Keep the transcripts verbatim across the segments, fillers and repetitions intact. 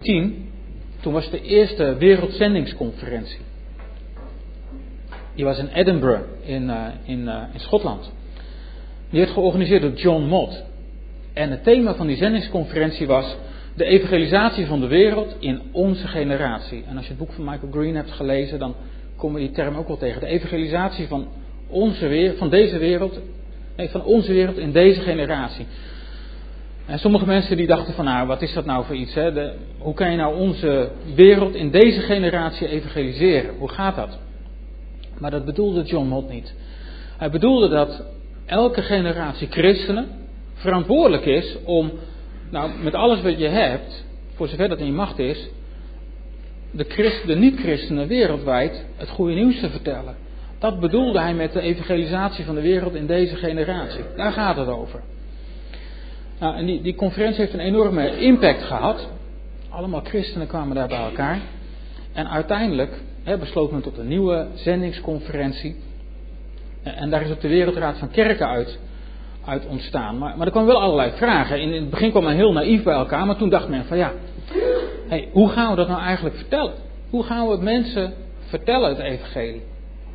tien, toen was de eerste wereldzendingsconferentie. Die was in Edinburgh in, uh, in, uh, in Schotland. Die werd georganiseerd door John Mott. En het thema van die zendingsconferentie was de evangelisatie van de wereld in onze generatie. En als je het boek van Michael Green hebt gelezen, dan kom je die term ook wel tegen. De evangelisatie van, onze wereld, van deze wereld, nee, van onze wereld in deze generatie. En sommige mensen die dachten van, nou, wat is dat nou voor iets? Hè? De, hoe kan je nou onze wereld in deze generatie evangeliseren? Hoe gaat dat? Maar dat bedoelde John Mott niet. Hij bedoelde dat elke generatie christenen verantwoordelijk is om, nou, met alles wat je hebt, voor zover dat in je macht is, de, Christen, de niet-christenen wereldwijd het goede nieuws te vertellen. Dat bedoelde hij met de evangelisatie van de wereld in deze generatie. Daar gaat het over. Nou, en die, die conferentie heeft een enorme impact gehad. Allemaal christenen kwamen daar bij elkaar. En uiteindelijk hè, besloot men tot een nieuwe zendingsconferentie. En daar is ook de Wereldraad van Kerken uit, uit ontstaan. Maar, maar er kwamen wel allerlei vragen. In, in het begin kwam men heel naïef bij elkaar. Maar toen dacht men van ja, hey, hoe gaan we dat nou eigenlijk vertellen? Hoe gaan we het mensen vertellen, het evangelie?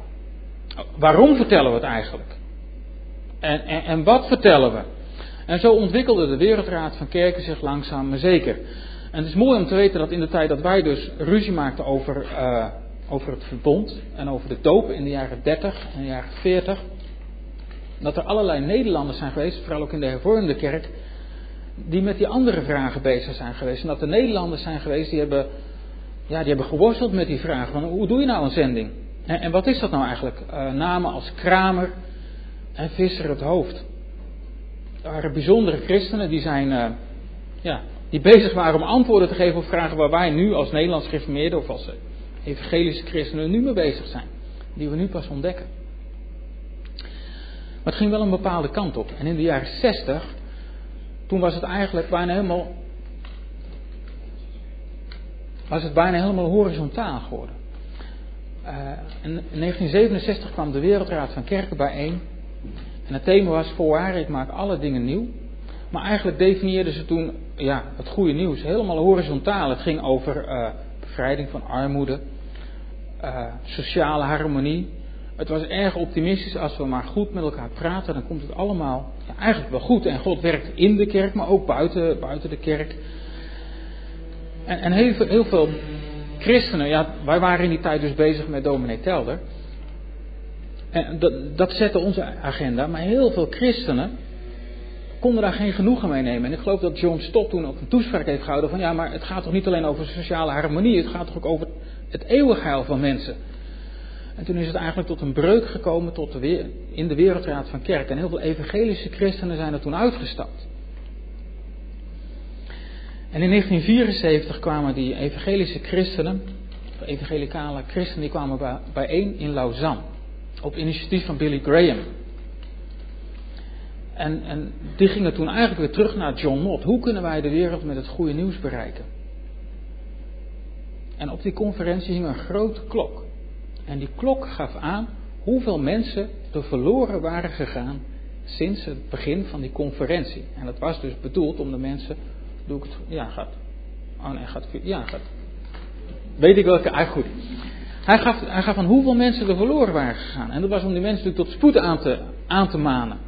Waarom vertellen we het eigenlijk? En, en, en wat vertellen we? En zo ontwikkelde de Wereldraad van Kerken zich langzaam maar zeker. En het is mooi om te weten dat in de tijd dat wij dus ruzie maakten over, uh, over het verbond en over de doop in de jaren dertig en de jaren veertig, dat er allerlei Nederlanders zijn geweest, vooral ook in de hervormde kerk, die met die andere vragen bezig zijn geweest. En dat er Nederlanders zijn geweest die hebben, ja, die hebben geworsteld met die vraag van hoe doe je nou een zending? En, en wat is dat nou eigenlijk? Uh, namen als Kramer en Visser het Hoofd. Er waren bijzondere christenen die, zijn, uh, ja, die bezig waren om antwoorden te geven op vragen waar wij nu als Nederlands gereformeerden of als evangelische christenen nu mee bezig zijn. Die we nu pas ontdekken. Maar het ging wel een bepaalde kant op. En in de jaren zestig, toen was het eigenlijk bijna helemaal, was het bijna helemaal horizontaal geworden. Uh, in negentien zevenenzestig kwam de Wereldraad van Kerken bijeen. En het thema was voorwaar, ik maak alle dingen nieuw. Maar eigenlijk definieerden ze toen ja, het goede nieuws helemaal horizontaal. Het ging over uh, bevrijding van armoede, uh, sociale harmonie. Het was erg optimistisch. Als we maar goed met elkaar praten, dan komt het allemaal ja, eigenlijk wel goed. En God werkt in de kerk, maar ook buiten, buiten de kerk. En, en heel, heel veel christenen, ja, wij waren in die tijd dus bezig met dominee Telder. En dat, dat zette onze agenda, maar heel veel christenen konden daar geen genoegen mee nemen. En ik geloof dat John Stott toen ook een toespraak heeft gehouden van ja, maar het gaat toch niet alleen over sociale harmonie, het gaat toch ook over het eeuwig heil van mensen. En toen is het eigenlijk tot een breuk gekomen tot de weer, in de Wereldraad van Kerk. En heel veel evangelische christenen zijn er toen uitgestapt. En in negentien vierenzeventig kwamen die evangelische christenen, de evangelicale christenen, die kwamen bijeen in Lausanne. Op initiatief van Billy Graham. En, en die gingen toen eigenlijk weer terug naar John Mott. Hoe kunnen wij de wereld met het goede nieuws bereiken? En op die conferentie hing een grote klok. En die klok gaf aan hoeveel mensen er verloren waren gegaan sinds het begin van die conferentie. En dat was dus bedoeld om de mensen, doe ik het, ja gaat, oh nee gaat, ja gaat, weet ik welke, ah goed. Hij gaf, hij gaf aan hoeveel mensen er verloren waren gegaan. En dat was om die mensen natuurlijk tot spoed aan te, aan te manen.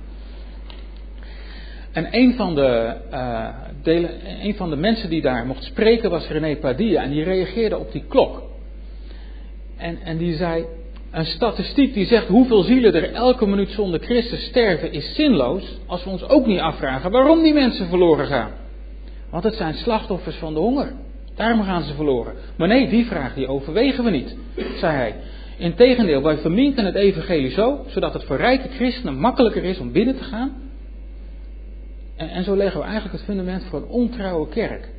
En een van, de, uh, delen, een van de mensen die daar mocht spreken was René Padilla. En die reageerde op die klok. En, en die zei, een statistiek die zegt hoeveel zielen er elke minuut zonder Christus sterven is zinloos. Als we ons ook niet afvragen waarom die mensen verloren gaan. Want het zijn slachtoffers van de honger. Daarom gaan ze verloren. Maar nee, die vraag die overwegen we niet, zei hij. Integendeel, wij verminken het evangelie zo, zodat het voor rijke christenen makkelijker is om binnen te gaan. En, en zo leggen we eigenlijk het fundament voor een ontrouwe kerk.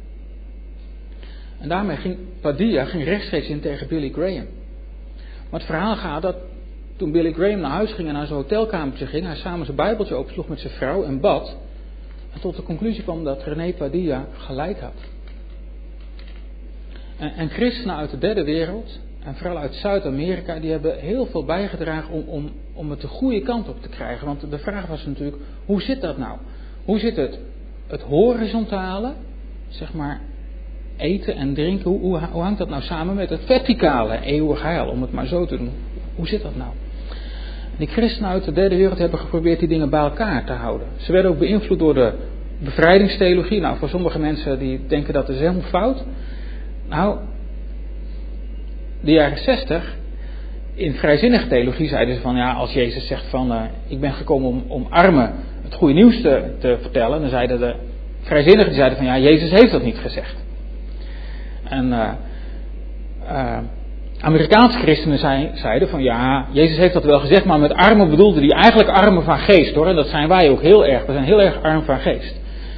En daarmee ging Padilla ging rechtstreeks in tegen Billy Graham. Maar het verhaal gaat dat toen Billy Graham naar huis ging en naar zijn hotelkamertje ging, hij samen zijn bijbeltje opsloeg met zijn vrouw en bad. En tot de conclusie kwam dat René Padilla gelijk had. En, en christenen uit de derde wereld, en vooral uit Zuid-Amerika, die hebben heel veel bijgedragen om, om, om het de goede kant op te krijgen. Want de vraag was natuurlijk, hoe zit dat nou? Hoe zit het, het horizontale, zeg maar, eten en drinken, hoe, hoe, hoe hangt dat nou samen met het verticale eeuwig heil, om het maar zo te doen? Hoe zit dat nou? Die christenen uit de derde wereld hebben geprobeerd die dingen bij elkaar te houden. Ze werden ook beïnvloed door de bevrijdingstheologie. Nou, voor sommige mensen die denken dat is helemaal fout. Nou, de jaren zestig, in vrijzinnige theologie zeiden ze van, ja, als Jezus zegt van, uh, ik ben gekomen om, om armen het goede nieuws te, te vertellen, dan zeiden de vrijzinnigen, die zeiden van, ja, Jezus heeft dat niet gezegd. En uh, uh, Amerikaanse christenen zei, zeiden van, ja, Jezus heeft dat wel gezegd, maar met armen bedoelde hij eigenlijk armen van geest, hoor. En dat zijn wij ook heel erg. We zijn heel erg arm van geest.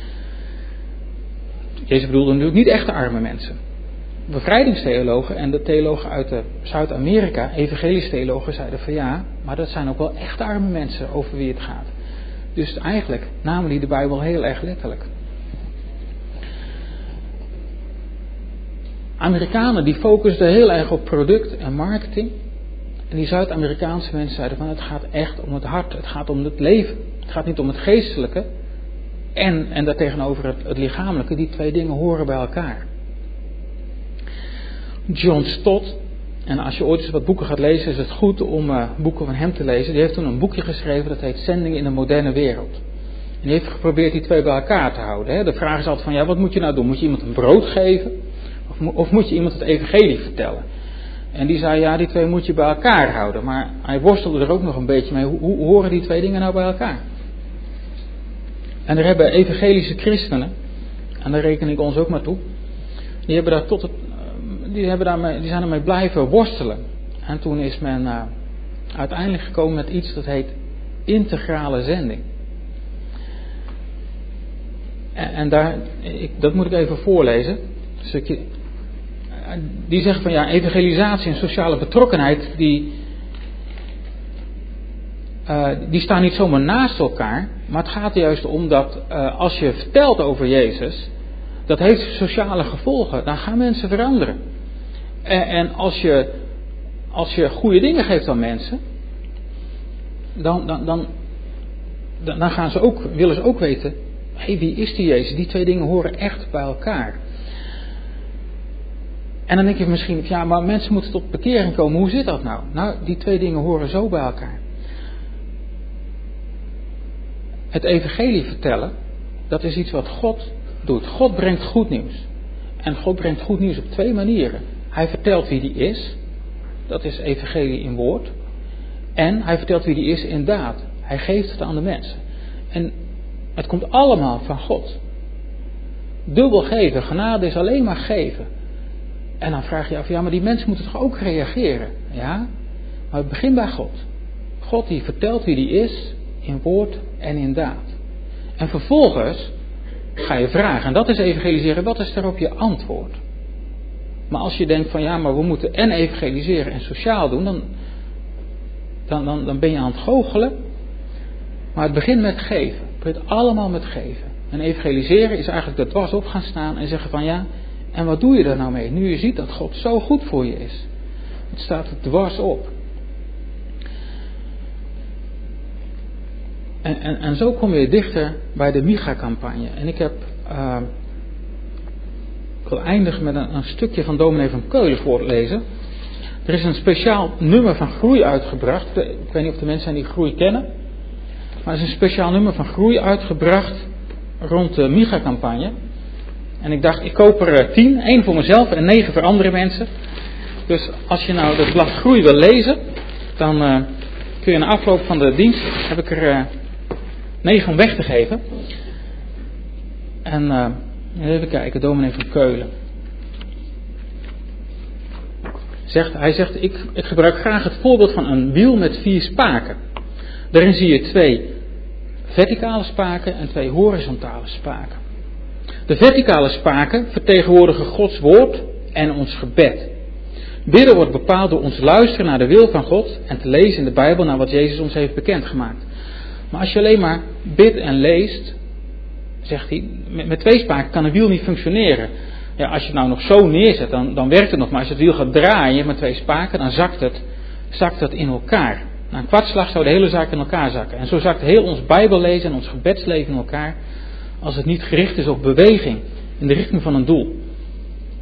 Jezus bedoelde natuurlijk niet echte arme mensen. Bevrijdingstheologen en de theologen uit de Zuid-Amerika, evangelische theologen, zeiden van ja, maar dat zijn ook wel echt arme mensen over wie het gaat. Dus eigenlijk namen die de Bijbel heel erg letterlijk. Amerikanen die focusten heel erg op product en marketing. En die Zuid-Amerikaanse mensen zeiden van het gaat echt om het hart, het gaat om het leven. Het gaat niet om het geestelijke en, en daartegenover het, het lichamelijke. Die twee dingen horen bij elkaar. John Stott, en als je ooit eens wat boeken gaat lezen, is het goed om uh, boeken van hem te lezen. Die heeft toen een boekje geschreven dat heet Zending in de moderne wereld. En die heeft geprobeerd die twee bij elkaar te houden. Hè. De vraag is altijd van, ja, wat moet je nou doen? Moet je iemand een brood geven? Of, of moet je iemand het evangelie vertellen? En die zei, ja, die twee moet je bij elkaar houden. Maar hij worstelde er ook nog een beetje mee. Hoe, hoe horen die twee dingen nou bij elkaar? En er hebben evangelische christenen, en daar reken ik ons ook maar toe, die hebben daar tot het Die, hebben daarmee, die zijn ermee blijven worstelen. En toen is men uh, uiteindelijk gekomen met iets dat heet integrale zending. En, en daar, ik, dat moet ik even voorlezen. Een stukje. Die zeggen van ja, evangelisatie en sociale betrokkenheid, die, uh, die staan niet zomaar naast elkaar. Maar het gaat er juist om dat uh, als je vertelt over Jezus, dat heeft sociale gevolgen. Dan gaan mensen veranderen. En, en als je, als je goede dingen geeft aan mensen, dan, dan, dan, dan gaan ze ook, willen ze ook weten, hé, hey, wie is die Jezus? Die twee dingen horen echt bij elkaar. En dan denk je misschien, ja, maar mensen moeten tot bekering komen. Hoe zit dat nou? Nou, die twee dingen horen zo bij elkaar. Het evangelie vertellen, dat is iets wat God doet. God brengt goed nieuws. En God brengt goed nieuws op twee manieren. Hij vertelt wie die is. Dat is evangelie in woord. En hij vertelt wie die is in daad. Hij geeft het aan de mensen. En het komt allemaal van God. Dubbel geven. Genade is alleen maar geven. En dan vraag je af, ja, maar die mensen moeten toch ook reageren? Ja, maar het begint bij God. God die vertelt wie die is in woord en in daad. En vervolgens ga je vragen, en dat is evangeliseren, wat is daarop je antwoord? Maar als je denkt van ja, maar we moeten en evangeliseren en sociaal doen, dan, dan, dan, dan ben je aan het goochelen. Maar het begint met geven. Het begint allemaal met geven. En evangeliseren is eigenlijk er dwars op gaan staan en zeggen van ja, en wat doe je er nou mee? Nu je ziet dat God zo goed voor je is. Het staat er dwars op. En, en, en zo kom je dichter bij de Micha-campagne. En ik heb... Uh, ik wil eindigen met een, een stukje van dominee van Keulen voorlezen. Er is een speciaal nummer van Groei uitgebracht. Ik weet niet of de mensen zijn die Groei kennen. Maar er is een speciaal nummer van Groei uitgebracht rond de Micha-campagne. En ik dacht, ik koop er tien. één voor mezelf en negen voor andere mensen. Dus als je nou dat blad Groei wil lezen, dan uh, kun je na afloop van de dienst, heb ik er uh, negen om weg te geven. En uh, even kijken, dominee van Keulen. Zegt, hij zegt, ik, ik gebruik graag het voorbeeld van een wiel met vier spaken. Daarin zie je twee verticale spaken en twee horizontale spaken. De verticale spaken vertegenwoordigen Gods woord en ons gebed. Bidden wordt bepaald door ons luisteren naar de wil van God en te lezen in de Bijbel naar wat Jezus ons heeft bekendgemaakt. Maar als je alleen maar bidt en leest, zegt hij, met, met twee spaken kan een wiel niet functioneren. Ja, als je het nou nog zo neerzet, dan, dan werkt het nog. Maar als je het wiel gaat draaien met twee spaken, dan zakt het, zakt het in elkaar. Na een kwartslag zou de hele zaak in elkaar zakken. En zo zakt heel ons Bijbellezen en ons gebedsleven in elkaar, als het niet gericht is op beweging in de richting van een doel.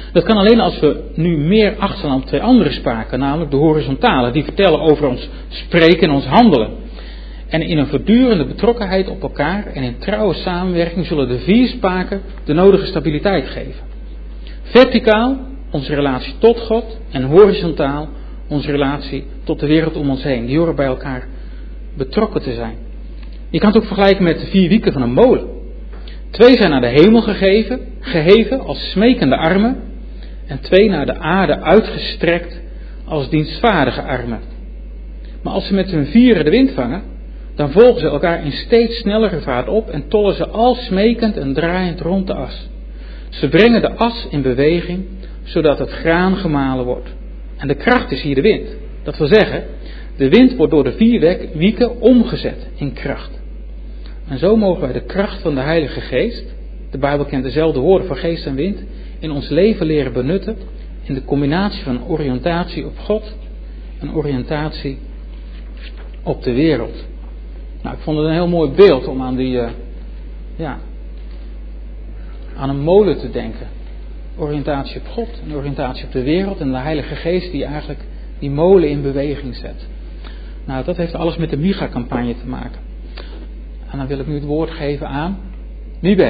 Dat kan alleen als we nu meer acht slaan op twee andere spaken, namelijk de horizontale, die vertellen over ons spreken en ons handelen. En in een voortdurende betrokkenheid op elkaar en in trouwe samenwerking zullen de vier spaken de nodige stabiliteit geven. Verticaal onze relatie tot God en horizontaal onze relatie tot de wereld om ons heen. Die horen bij elkaar betrokken te zijn. Je kan het ook vergelijken met de vier wieken van een molen. Twee zijn naar de hemel gegeven, geheven als smekende armen en twee naar de aarde uitgestrekt als dienstvaardige armen. Maar als ze met hun vieren de wind vangen, dan volgen ze elkaar in steeds snellere vaart op en tollen ze al smekend en draaiend rond de as. Ze brengen de as in beweging, zodat het graan gemalen wordt. En de kracht is hier de wind. Dat wil zeggen, de wind wordt door de vier wieken omgezet in kracht. En zo mogen wij de kracht van de Heilige Geest, de Bijbel kent dezelfde woorden voor geest en wind, in ons leven leren benutten in de combinatie van oriëntatie op God en oriëntatie op de wereld. Nou, ik vond het een heel mooi beeld om aan die, uh, ja, aan een molen te denken. Oriëntatie op God en oriëntatie op de wereld en de Heilige Geest die eigenlijk die molen in beweging zet. Nou, dat heeft alles met de Micha-campagne te maken. En dan wil ik nu het woord geven aan Nibet.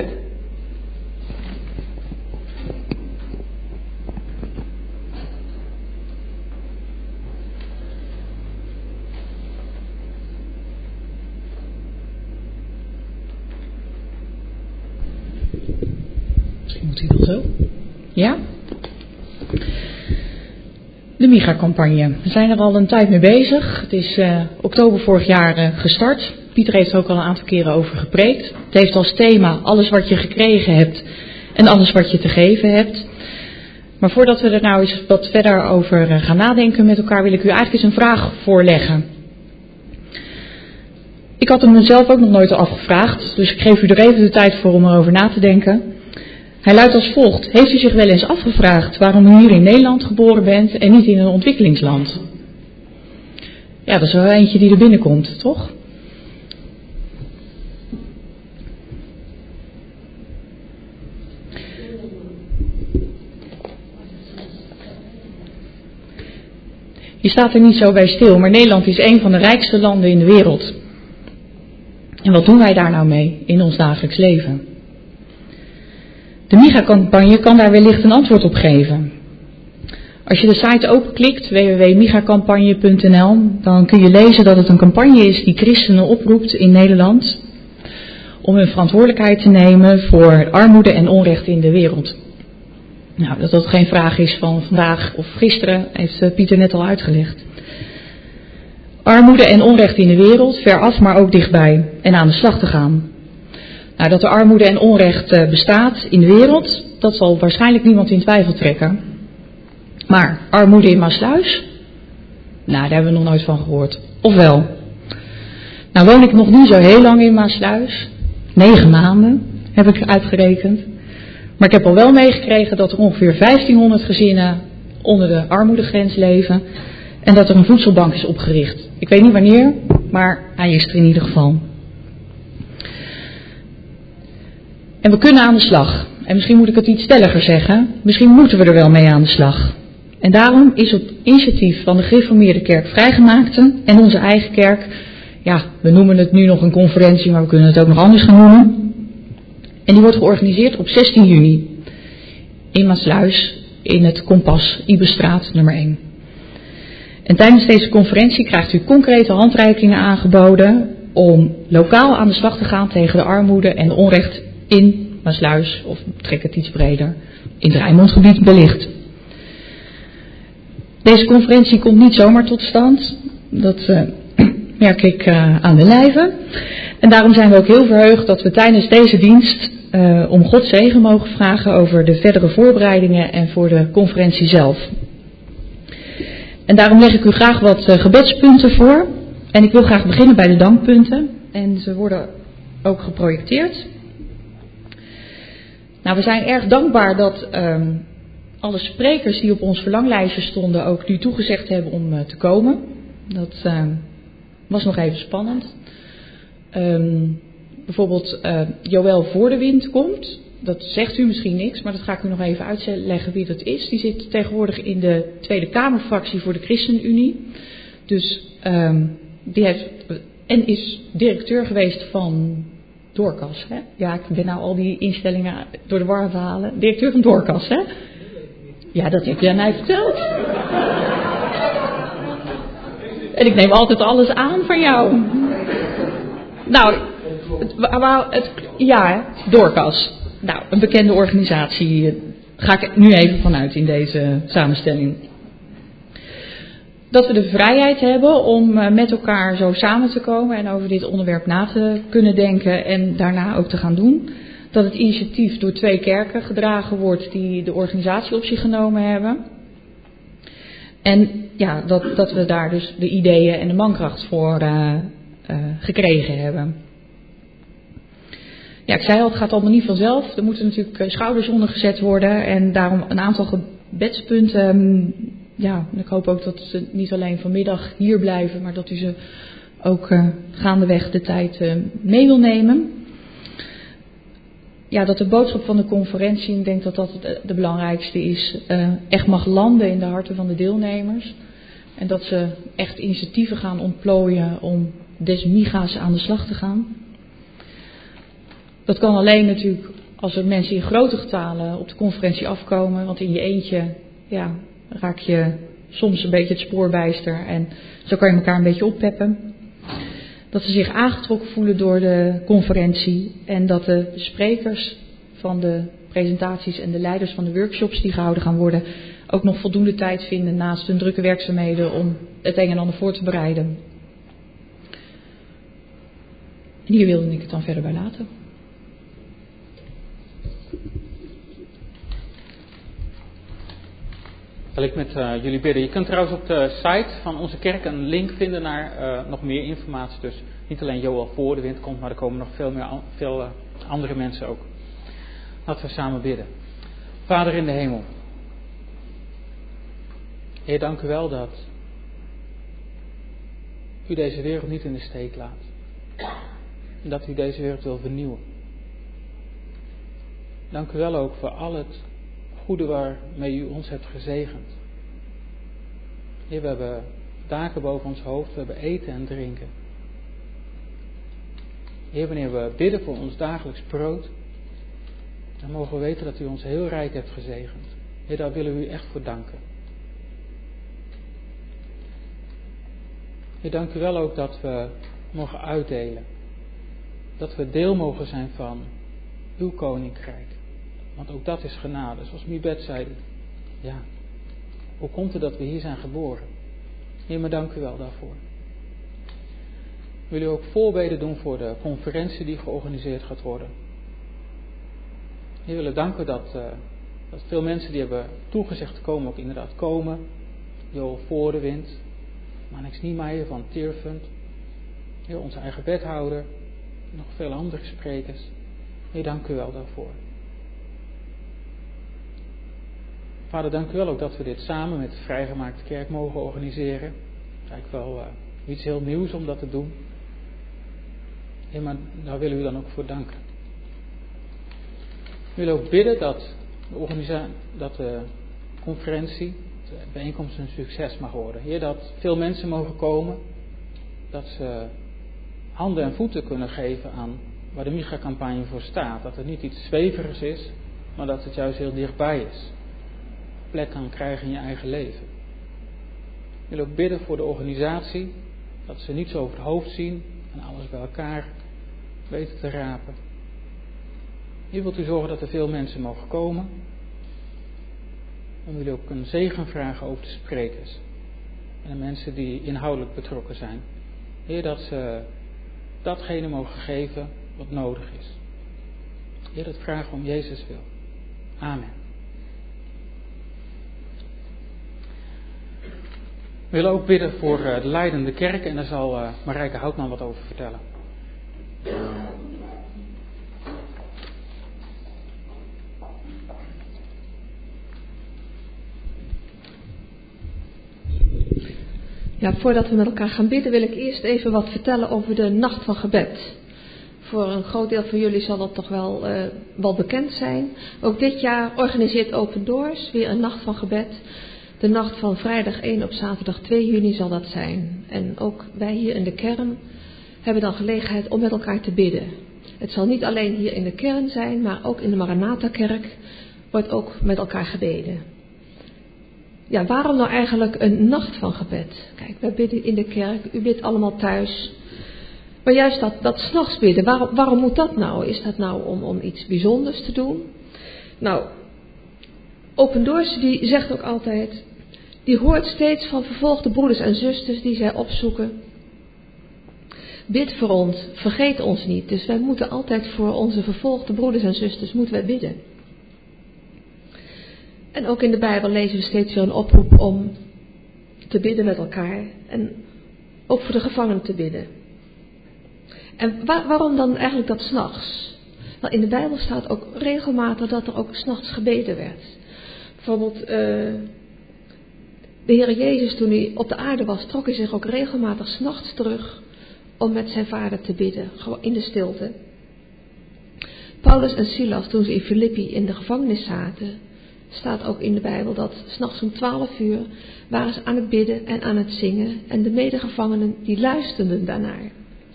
Misschien moet hij nog zo. Ja? De Micha-campagne. We zijn er al een tijd mee bezig. Het is uh, oktober vorig jaar uh, gestart. Pieter heeft er ook al een aantal keren over gepreekt. Het heeft als thema alles wat je gekregen hebt en alles wat je te geven hebt. Maar voordat we er nou eens wat verder over uh, gaan nadenken met elkaar, wil ik u eigenlijk eens een vraag voorleggen. Ik had hem mezelf ook nog nooit afgevraagd, dus ik geef u er even de tijd voor om erover na te denken. Hij luidt als volgt. Heeft u zich wel eens afgevraagd waarom u hier in Nederland geboren bent en niet in een ontwikkelingsland? Ja, dat is wel eentje die er binnenkomt, toch? Je staat er niet zo bij stil, maar Nederland is een van de rijkste landen in de wereld. En wat doen wij daar nou mee in ons dagelijks leven? De Micha-campagne kan daar wellicht een antwoord op geven. Als je de site openklikt, w w w punt michacampagne punt n l, dan kun je lezen dat het een campagne is die christenen oproept in Nederland om hun verantwoordelijkheid te nemen voor armoede en onrecht in de wereld. Nou, dat dat geen vraag is van vandaag of gisteren, heeft Pieter net al uitgelegd. Armoede en onrecht in de wereld, veraf maar ook dichtbij en aan de slag te gaan. Nou, dat er armoede en onrecht bestaat in de wereld, dat zal waarschijnlijk niemand in twijfel trekken. Maar armoede in Maasluis? Nou, daar hebben we nog nooit van gehoord. Of wel? Nou woon ik nog niet zo heel lang in Maasluis. Negen maanden heb ik uitgerekend. Maar ik heb al wel meegekregen dat er ongeveer vijftienhonderd gezinnen onder de armoedegrens leven. En dat er een voedselbank is opgericht. Ik weet niet wanneer, maar hij is er in ieder geval. En we kunnen aan de slag. En misschien moet ik het iets stelliger zeggen. Misschien moeten we er wel mee aan de slag. En daarom is op initiatief van de Gereformeerde Kerk Vrijgemaakte en onze eigen kerk, ja, we noemen het nu nog een conferentie, maar we kunnen het ook nog anders gaan noemen. En die wordt georganiseerd op zestien juni in Maasluis in het Kompas Ibestraat nummer één. En tijdens deze conferentie krijgt u concrete handreikingen aangeboden om lokaal aan de slag te gaan tegen de armoede en onrecht in Maasluis, of trek het iets breder, in het Rijnmondgebied wellicht. Deze conferentie komt niet zomaar tot stand, dat uh, merk ik uh, aan de lijve. En daarom zijn we ook heel verheugd dat we tijdens deze dienst uh, om Gods zegen mogen vragen over de verdere voorbereidingen en voor de conferentie zelf. En daarom leg ik u graag wat uh, gebedspunten voor. En ik wil graag beginnen bij de dankpunten. En ze worden ook geprojecteerd. Nou, we zijn erg dankbaar dat um, alle sprekers die op ons verlanglijstje stonden ook nu toegezegd hebben om uh, te komen. Dat uh, was nog even spannend. Um, bijvoorbeeld uh, Joël Voordewind komt. dat zegt u misschien niks, maar dat ga ik u nog even uitleggen wie dat is. Die zit tegenwoordig in de Tweede Kamerfractie voor de ChristenUnie. Dus um, die heeft, en is directeur geweest van Doorkas. Hè? Ja, ik ben nou al die instellingen door de war aan het halen. Directeur van Doorkas, hè? Ja, dat heb jij mij verteld. En ik neem altijd alles aan van jou. Nou, het, het, ja, Doorkas. Nou, een bekende organisatie. Ga ik nu even vanuit in deze samenstelling. Dat we de vrijheid hebben om met elkaar zo samen te komen en over dit onderwerp na te kunnen denken en daarna ook te gaan doen. Dat het initiatief door twee kerken gedragen wordt die de organisatie op zich genomen hebben. En ja, dat, dat we daar dus de ideeën en de mankracht voor uh, uh, gekregen hebben. Ja, ik zei al, het gaat allemaal niet vanzelf. Er moeten natuurlijk schouders onder gezet worden en daarom een aantal gebedspunten. Ja, en ik hoop ook dat ze niet alleen vanmiddag hier blijven, maar dat u ze ook uh, gaandeweg de tijd uh, mee wil nemen. Ja, dat de boodschap van de conferentie, ik denk dat dat het de belangrijkste is, uh, echt mag landen in de harten van de deelnemers. En dat ze echt initiatieven gaan ontplooien om des miga's aan de slag te gaan. Dat kan alleen natuurlijk als er mensen in grote getalen op de conferentie afkomen, want in je eentje, ja, raak je soms een beetje het spoorbijster en zo kan je elkaar een beetje oppeppen. Dat ze zich aangetrokken voelen door de conferentie en dat de sprekers van de presentaties en de leiders van de workshops die gehouden gaan worden ook nog voldoende tijd vinden naast hun drukke werkzaamheden om het een en ander voor te bereiden. En hier wilde ik het dan verder bij laten. Wil ik met uh, jullie bidden. Je kunt trouwens op de site van onze kerk een link vinden naar uh, nog meer informatie. Dus niet alleen Joël voor de wind komt, maar er komen nog veel, meer, veel uh, andere mensen ook. Laten we samen bidden. Vader in de hemel. Heer, dank u wel dat u deze wereld niet in de steek laat. En dat u deze wereld wil vernieuwen. Dank u wel ook voor al het goede waarmee u ons hebt gezegend. Heer, we hebben daken boven ons hoofd, we hebben eten en drinken. Heer, wanneer we bidden voor ons dagelijks brood, dan mogen we weten dat u ons heel rijk hebt gezegend. Heer, daar willen we u echt voor danken. Heer, dank u wel ook dat we mogen uitdelen. Dat we deel mogen zijn van uw koninkrijk. Want ook dat is genade. Zoals Mibet zei. Ja, hoe komt het dat we hier zijn geboren? Heer, maar dank u wel daarvoor. Wil u ook voorbeden doen voor de conferentie die georganiseerd gaat worden. Heer, we willen danken dat, uh, dat veel mensen die hebben toegezegd te komen ook inderdaad komen. Joël voor de wind. Manix Niemeyer van Tearfund. Heer, onze eigen wethouder. Nog veel andere sprekers. Heer, dank u wel daarvoor. Vader, dank u wel ook dat we dit samen met de Vrijgemaakte Kerk mogen organiseren. Het is eigenlijk wel uh, iets heel nieuws om dat te doen. Heer, maar daar willen we u dan ook voor danken. We willen ook bidden dat de, organisa- dat de conferentie, de bijeenkomst een succes mag worden. Heer, dat veel mensen mogen komen. Dat ze handen en voeten kunnen geven aan waar de Micha-campagne voor staat. Dat het niet iets zweverigs is, maar dat het juist heel dichtbij is. Plek kan krijgen in je eigen leven. Ik wil ook bidden voor de organisatie, dat ze niet zo over het hoofd zien en alles bij elkaar weten te rapen. Hier wilt u zorgen dat er veel mensen mogen komen. En we willen ook een zegen vragen over de sprekers en de mensen die inhoudelijk betrokken zijn. Heer, dat ze datgene mogen geven wat nodig is. Heer, dat vragen we om Jezus wil. Amen. We willen ook bidden voor uh, de leidende kerk en daar zal uh, Marijke Houtman wat over vertellen. Ja, voordat we met elkaar gaan bidden wil ik eerst even wat vertellen over de nacht van gebed. Voor een groot deel van jullie zal dat toch wel, uh, wel bekend zijn. Ook dit jaar organiseert Open Doors weer een nacht van gebed. De nacht van vrijdag één op zaterdag twee juni zal dat zijn. En ook wij hier in de kern hebben dan gelegenheid om met elkaar te bidden. Het zal niet alleen hier in de kern zijn, maar ook in de Maranatha-kerk wordt ook met elkaar gebeden. Ja, waarom nou eigenlijk een nacht van gebed? Kijk, wij bidden in de kerk, u bidt allemaal thuis. Maar juist dat, dat 's nachts bidden, waarom, waarom moet dat nou? Is dat nou om, om iets bijzonders te doen? Nou, Open Doors die zegt ook altijd, die hoort steeds van vervolgde broeders en zusters die zij opzoeken. Bid voor ons, vergeet ons niet. Dus wij moeten altijd voor onze vervolgde broeders en zusters moeten wij bidden. En ook in de Bijbel lezen we steeds weer een oproep om te bidden met elkaar. En ook voor de gevangenen te bidden. En waar, waarom dan eigenlijk dat 's nachts? Nou, in de Bijbel staat ook regelmatig dat er ook 's nachts gebeden werd. Bijvoorbeeld, uh, de Heer Jezus toen hij op de aarde was, trok hij zich ook regelmatig 's nachts terug om met zijn vader te bidden, gewoon in de stilte. Paulus en Silas, toen ze in Filippi in de gevangenis zaten, staat ook in de Bijbel dat 's nachts om twaalf uur waren ze aan het bidden en aan het zingen en de medegevangenen die luisterden daarnaar.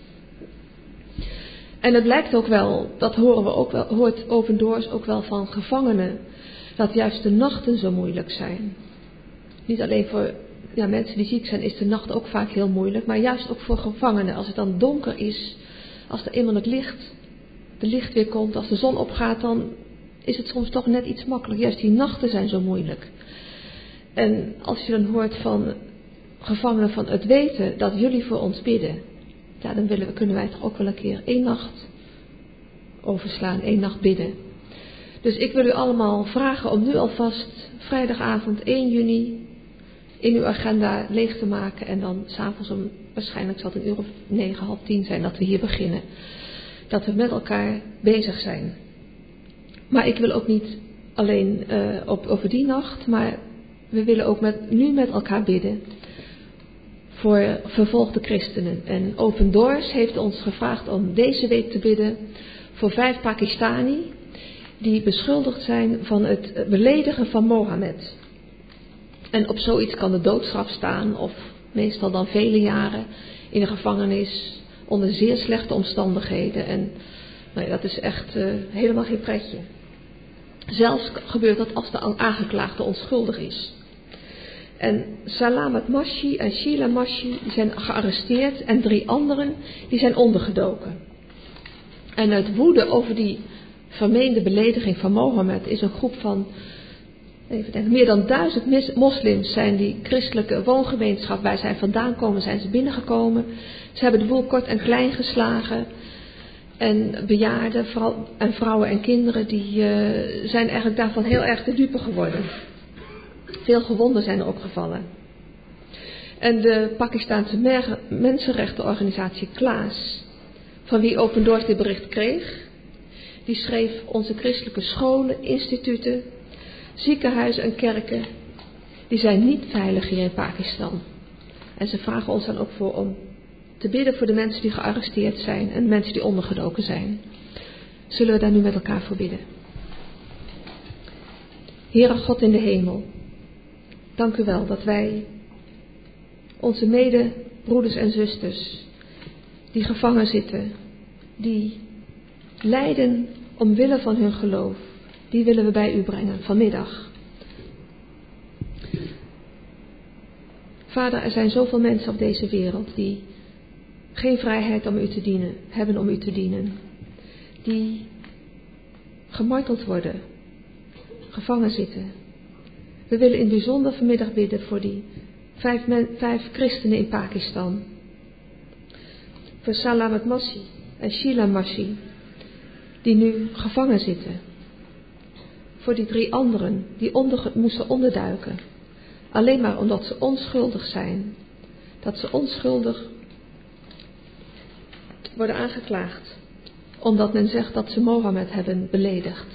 En het blijkt ook wel, dat horen we ook wel, hoort Open Doors ook wel van gevangenen, dat juist de nachten zo moeilijk zijn. Niet alleen voor ja, mensen die ziek zijn is de nacht ook vaak heel moeilijk, maar juist ook voor gevangenen. Als het dan donker is, als er eenmaal het licht, de licht weer komt, als de zon opgaat, dan is het soms toch net iets makkelijker. Juist die nachten zijn zo moeilijk. En als je dan hoort van gevangenen van het weten dat jullie voor ons bidden, ja, dan willen we, kunnen wij toch ook wel een keer één nacht overslaan, één nacht bidden. Dus ik wil u allemaal vragen om nu alvast vrijdagavond één juni in uw agenda leeg te maken. En dan s'avonds om, waarschijnlijk zal het een uur of negen, half tien zijn dat we hier beginnen. Dat we met elkaar bezig zijn. Maar ik wil ook niet alleen uh, op, over die nacht, maar we willen ook met, nu met elkaar bidden voor vervolgde christenen. En Open Doors heeft ons gevraagd om deze week te bidden voor vijf Pakistani die beschuldigd zijn van het beledigen van Mohammed. En op zoiets kan de doodstraf staan, of meestal dan vele jaren in de gevangenis onder zeer slechte omstandigheden. En nou ja, dat is echt uh, helemaal geen pretje. Zelfs gebeurt dat als de aangeklaagde onschuldig is. En Salamat Masih en Sheila Masih die zijn gearresteerd en drie anderen die zijn ondergedoken. En uit woede over die vermeende belediging van Mohammed is een groep van even denken, meer dan duizend moslims zijn die christelijke woongemeenschap waar zij vandaan komen, zijn ze binnengekomen. Ze hebben de boel kort en klein geslagen. En bejaarden vooral, en vrouwen en kinderen die uh, zijn eigenlijk daarvan heel erg de dupe geworden. Veel gewonden zijn er ook gevallen. En de Pakistaanse mensenrechtenorganisatie Klaas, van wie Open Doors dit bericht kreeg, die schreef onze christelijke scholen, instituten, ziekenhuizen en kerken, die zijn niet veilig hier in Pakistan. En ze vragen ons dan ook voor om te bidden voor de mensen die gearresteerd zijn en de mensen die ondergedoken zijn. Zullen we daar nu met elkaar voor bidden? Heere God in de hemel, dank u wel dat wij onze medebroeders en zusters die gevangen zitten, die lijden omwille van hun geloof, die willen we bij u brengen vanmiddag. Vader, er zijn zoveel mensen op deze wereld die geen vrijheid om u te dienen, hebben om u te dienen. Die gemarteld worden, gevangen zitten. We willen in het bijzonder vanmiddag bidden voor die vijf, men, vijf christenen in Pakistan. Voor Salamat Masih en Sheila Masih, die nu gevangen zitten. Voor die drie anderen die onder, moesten onderduiken. Alleen maar omdat ze onschuldig zijn. Dat ze onschuldig worden aangeklaagd. Omdat men zegt dat ze Mohammed hebben beledigd.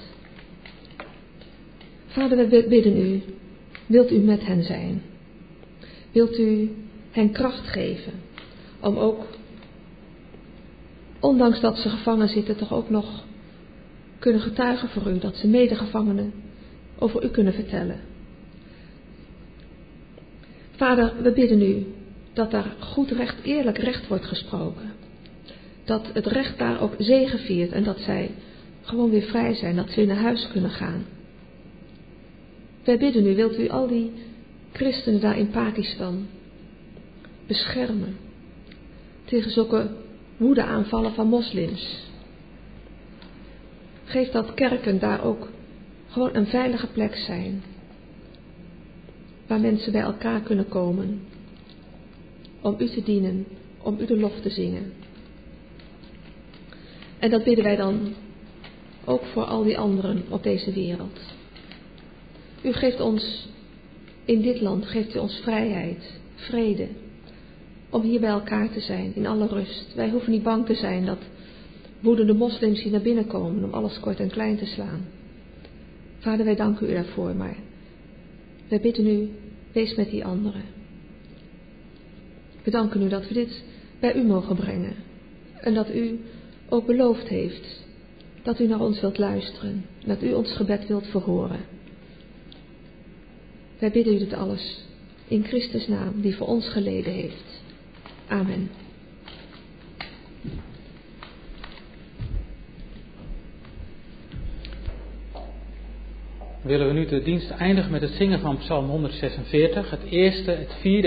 Vader, we bidden u. Wilt u met hen zijn? Wilt u hen kracht geven? Om ook ondanks dat ze gevangen zitten, toch ook nog kunnen getuigen voor u. Dat ze medegevangenen over u kunnen vertellen. Vader, we bidden u dat daar goed recht, eerlijk recht wordt gesproken. Dat het recht daar ook zegeviert en dat zij gewoon weer vrij zijn, dat ze weer naar huis kunnen gaan. Wij bidden u, wilt u al die christenen daar in Pakistan beschermen tegen zulke woedeaanvallen van moslims. Geef dat kerken daar ook gewoon een veilige plek zijn, waar mensen bij elkaar kunnen komen om u te dienen, om u de lof te zingen. En dat bidden wij dan ook voor al die anderen op deze wereld. U geeft ons in dit land, geeft u ons vrijheid, vrede, om hier bij elkaar te zijn, in alle rust. Wij hoeven niet bang te zijn dat woedende moslims hier naar binnen komen om alles kort en klein te slaan. Vader, wij danken u daarvoor, maar wij bidden u, wees met die anderen. We danken u dat we dit bij u mogen brengen en dat u ook beloofd heeft dat u naar ons wilt luisteren, dat u ons gebed wilt verhoren. Wij bidden u dit alles in Christus' naam, die voor ons geleden heeft. Amen. Willen we nu de dienst eindigen met het zingen van Psalm honderdzesenveertig, het eerste, het vierde